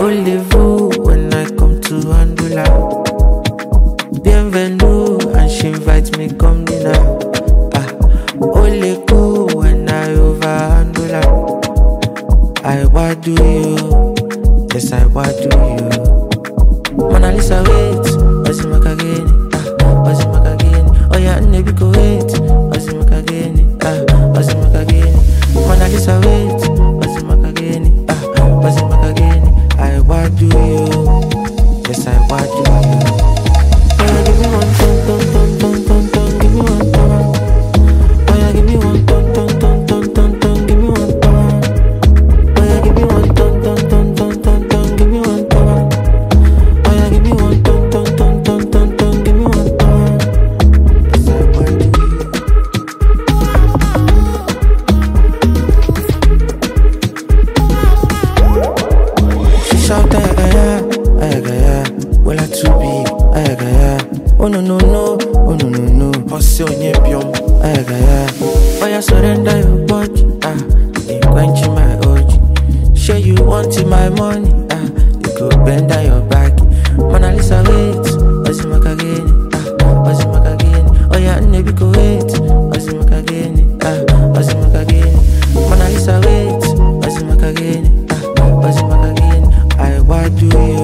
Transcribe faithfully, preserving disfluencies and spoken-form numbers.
Voulez-vous when I come to Andola? Bienvenue and she invite me come dinner. Ah, only cool when I over Andola. I what do you? Yes, I what do you? Mona Lisa wait, what's it make again? Ah, what's it make again? Oh yeah, never go wait, what's it make again? Ah, what's it make again? Mona Lisa wait, what's it make again? Ah, what's it make again? I what do you? Yes, I what do you? Oh yeah, give me one ton ton ton ton ton ton, give me one ton. Oh yeah, give me one ton ton ton ton ton ton, give me one ton. Oh yeah, give me one ton ton ton ton ton ton, give me one ton. Oh yeah, give me one ton ton ton ton ton ton, give me one ton. Yes, I what do you? She shout ayagaya, ayagaya, well I too big, ayagaya. Oh no no no, oh no no no, Jose Onyebiom, ayagaya. Oh yeah, surrender your body, ah, you quench my urge. Sure you want my money, ah, you go bend down your back. Mona Lisa wait, what's it make again? Ah, what's it make again? Oh yeah, never go wait, what's it make again? Ah, what's it make again? Mona Lisa wait, what's it make again? Ah, what's it make again? I what do you?